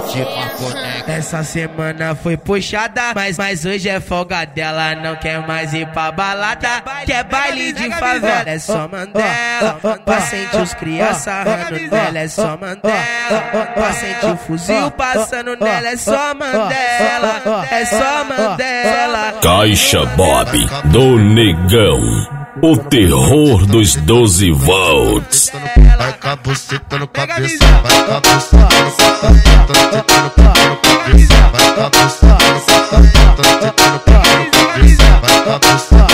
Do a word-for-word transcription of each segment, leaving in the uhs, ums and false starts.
Sati Marconex. Essa semana foi puxada, mas, mas hoje é folga dela. Não quer mais ir pra balada, quer baile de favela. É só Mandela, pra sentir os crianças sarrando nela. É só Mandela, pra sentir o fuzil passando nela. É só Mandela, é só Mandela. Caixa Bob do Negão, o terror dos doze volts. Vai cabuceta no cabeça, vai cabuceta no cabeça, vai cabuceta no cabeça, vai cabuceta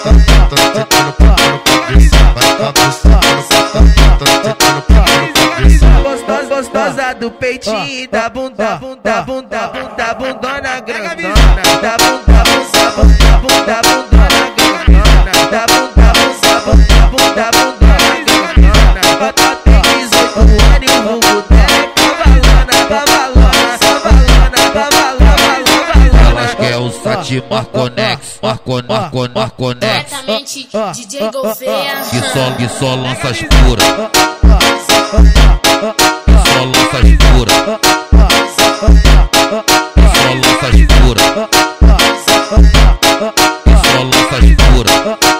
Gostosa, gostosa do peitinho, da bunda, bunda, bunda, bunda, bundona grandona, da bunda, bunda, bunda, bunda, bundona grandona, da bunda, bunda, bunda, bunda, bundona grandona. Tem dezoito anos e o vulgo dela é cavalona, cavalona, cavalona, cavalona, cavalona. Elas quer o Sati Marconex, Marco, Marco, Marconex. Diretamente D J Gouveia. Que só, que só lança as puras. Só lança as puras. Só lança as puras. Só lança as puras.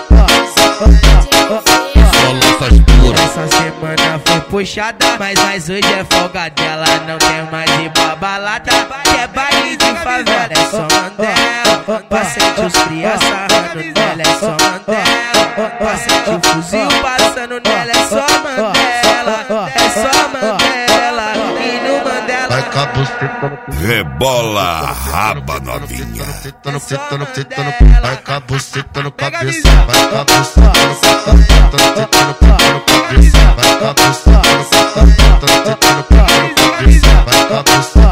Só lança as puras. Essa semana foi puxada, mas, mas hoje é folga dela. Não quer mais ir pra balada, quer baile de favela. É só Mandela, pra sentir os crianças sarrando nela. É só Mandela, pra sentir o fuzil passando nela. É só Mandela, é só Mandela. E no Mandela vai cabuceta no Rebola a raba novinha. vai cabuceta no cabeça, vai cabuceta no cabeça, vai cabuceta no cabeça, vai cabuceta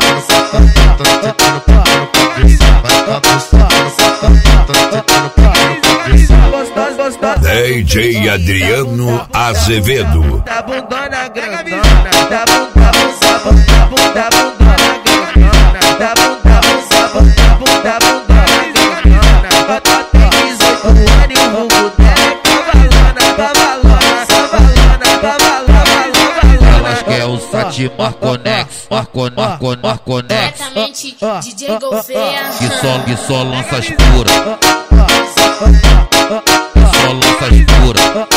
D J Adriano Azevedo. da bundona grandona, da bunda, bunda, bunda, bunda, bundona grandona, da bunda, bunda, bunda, bunda, bundona grandona. Tem dezoito anos e o vulgo dela é cavalona, cavalona, cavalona, cavalona, cavalona. Elas quer o Sati Marconex, Marco, Marco, Marconex. Diretamente D J Gouveia. Que só, que só lança as puras. Só lança as puras.